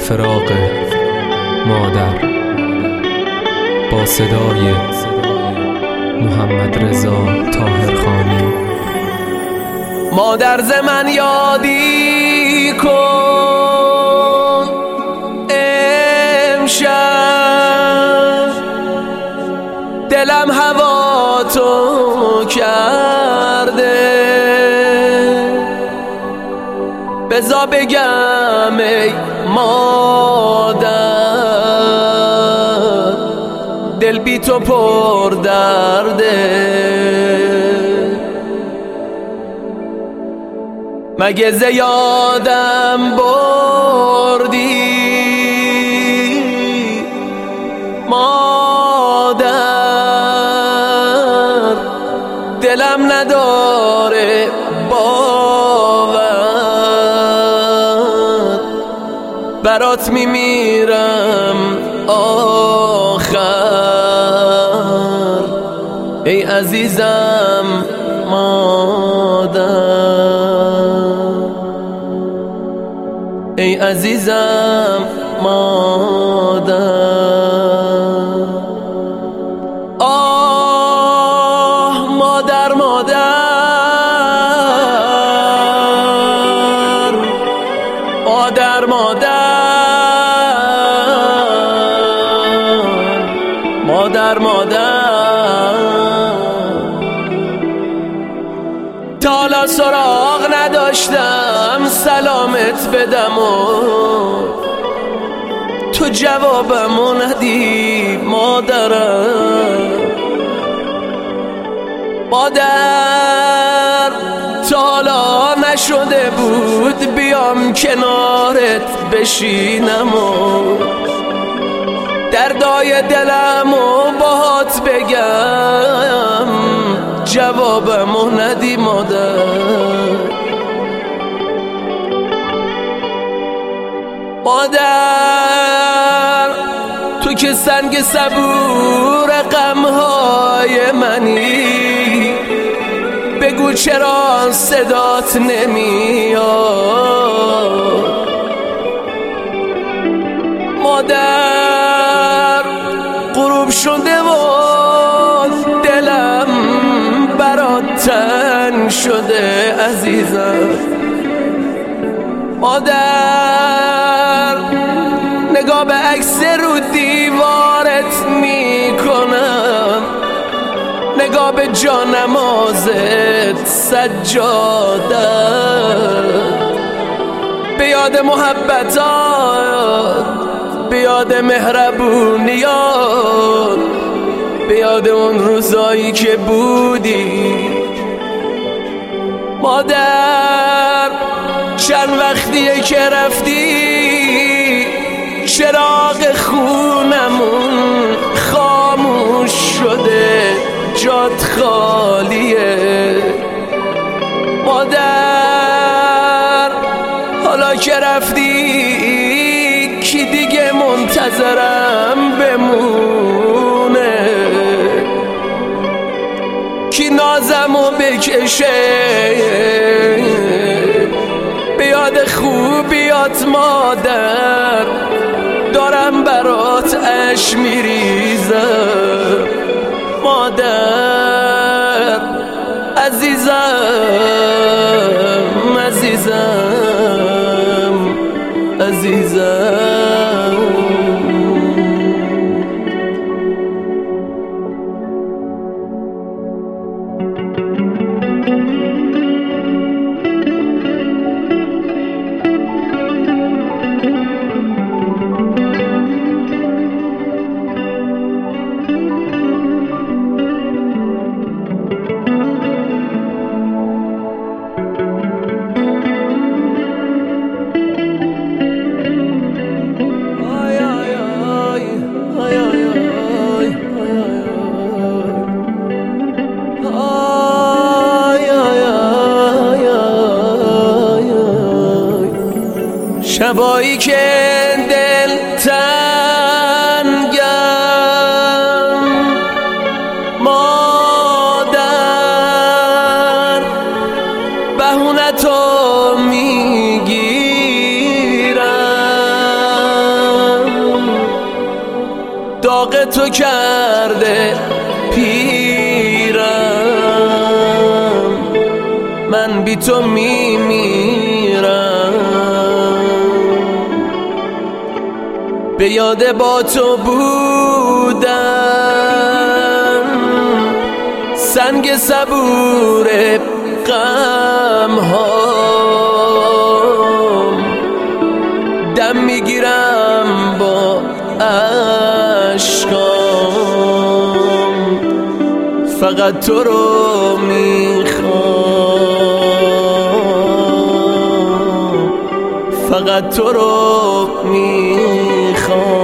فراق مادر با صدای محمد رضا طاهرخانی. مادر ز من یادی کن امشب، دلم هوا تو کرده، بذار بگم ای مادر، دل بی تو پر درده. مگه ز یادم بردی مادر، دلم نداره باور، برات میمیرم آخر ای عزیزم مادر، ای عزیزم مادر. آه مادر مادر مادر مادر مادر، تا حالا سراغ نداشتم سلامت بدم و تو جوابمو ندی مادرم. مادر تا حالا نشده بود بیام کنارت بشینم و دردای دلمو باهات بگم، جوابمو ندی مادر. مادر تو که سنگ صبور غمهای منی، بگو چرا صدات نمیاد. مادر غروب شده و دلم برات تنگ شده عزیزم. مادر نگاه به عکس رو دیوارت میکنم، نگاه به جانمازت سجادت، به یاد محبتات، به یاد مهربونیات، به یاد اون روزایی که بودی. مادر چند وقتیه که رفتی، چراغ خونمون خاموش شده، جات خالیه. مادر حالا که رفتی کی دیگه منتظرم بمونه، کی نازمو بکشه به یاد خوبیات مادر، دارم برات اشک میریزم مادر. عزیزم عزیزم عزیزم. شبایی که دل تنگم مادر، بهونه تو میگیرم بی تو میمیرم. به یاد با تو بودن سنگ صبور غم هام، دم میگیرم با اشکام، فقط تو رو میخوام، فقط تو رو میخوام.